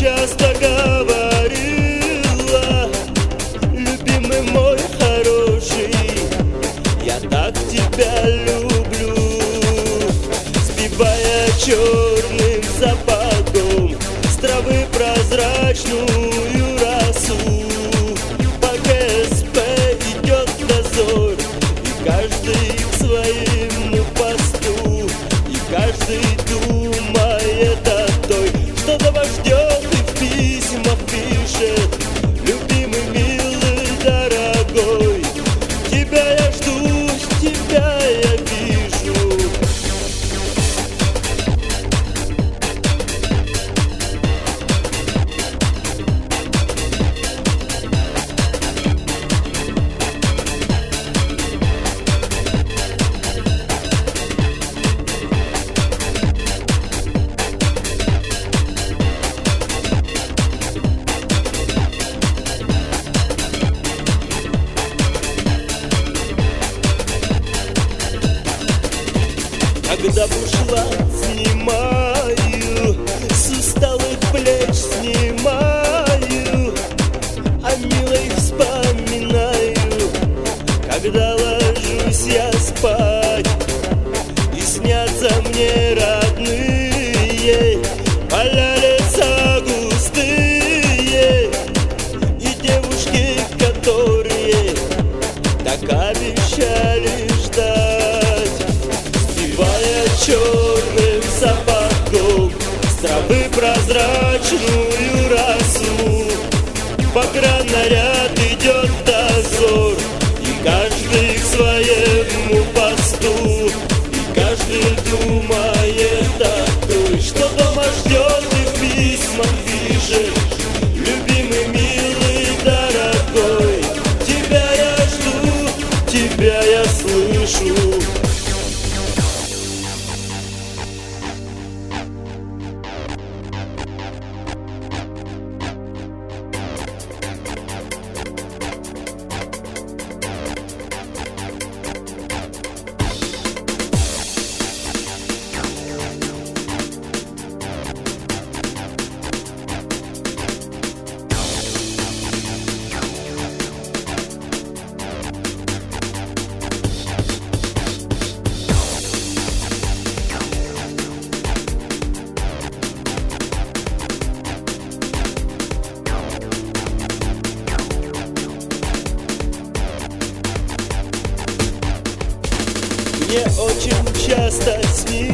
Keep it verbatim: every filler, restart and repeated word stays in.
часто говорила: любимый мой хороший, я так тебя люблю. Сбивая черным сапогом с травы прозрачную росу, по КСП идет дозор, и каждый к своему посту, и каждый думает о той, что дома ждет и в письмах пишет: любимый, милый, дорогой, тебя я жду, тебя я вижу. Когда бушлат снимаю, с усталых плеч снимаю, о милой вспоминаю. Когда ложусь я спать, и снятся мне родные поля, леса густые, и девушки, которые так обещали ждать. Черным сапогом с травы прозрачную росу, пограннаряд идет дозор, и каждый к своему посту, и каждый думает о той, что дома ждет и в письмах пишет: любимый, милый, дорогой, тебя я жду, тебя я слышу. Мне очень часто снится